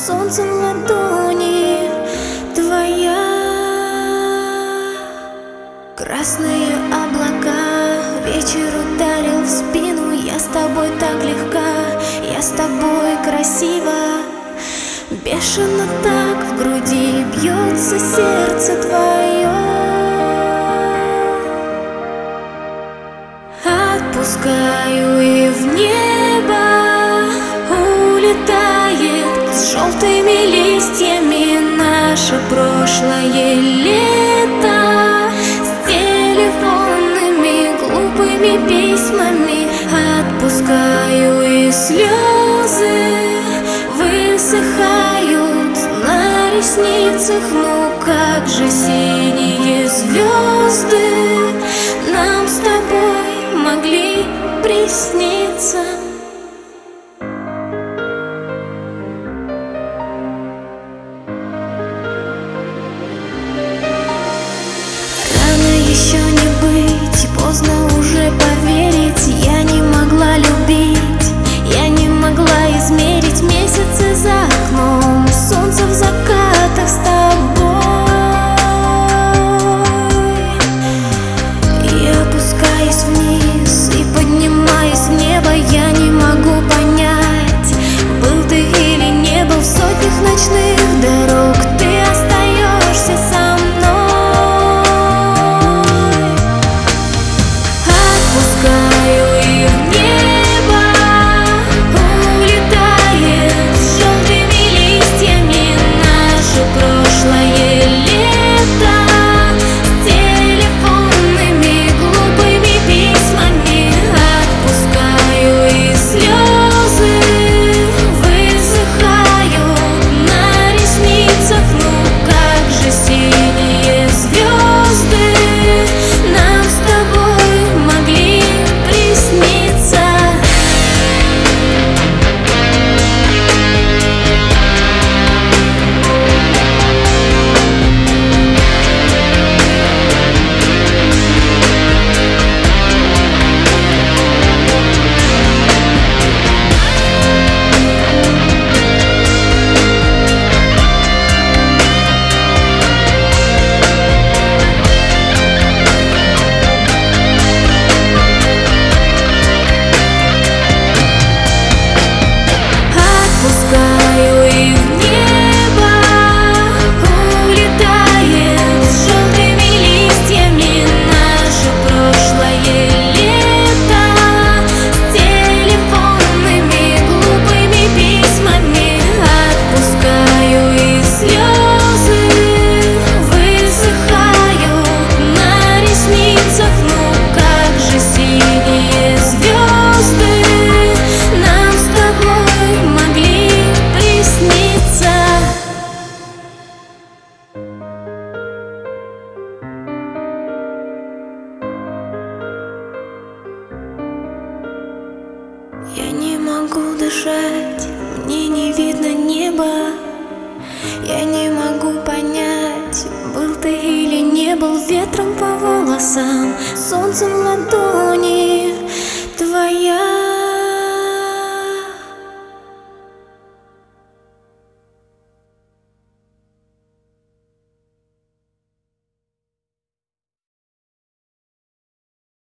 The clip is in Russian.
солнцем в ладони твоя. Красные облака, вечер ударил в спину. Я с тобой так легка, я с тобой красива. Бешено так в груди бьется сердце твое. Отпускаю и в небо улетает с желтыми листьями наше прошлое лето. С телефонными глупыми письмами отпускаю, и слезы высыхают на ресницах. Ну как же синие звезды нам с тобой могли присниться. Рано еще не быть, поздно уже поверить. Я не могла любить, я не могла измерить месяцы за окном, солнце в закатах с тобой. И опускаясь вниз и поднимаясь в небо, я не могу понять, был ты или не был. В сотнях ночных дорог ты остаешься со мной. Отпускаю и в небо улетает с желтыми листьями наше прошлое лето. С телефонными глупыми письмами отпускаю, и слезы высыхают на ресницах. Ну как же синие звезды нам с тобой могли присниться. Отпускаю и в небо улетает с желтыми листьями наше прошлое лето. С телефонными глупыми письмами отпускаю, и слезы высыхают на ресницах. Ну как же синие звезды нам с тобой могли присниться. Я не могу дышать, мне не видно неба. Я не могу понять, был ты или не был. Ветром по волосам, солнцем в ладони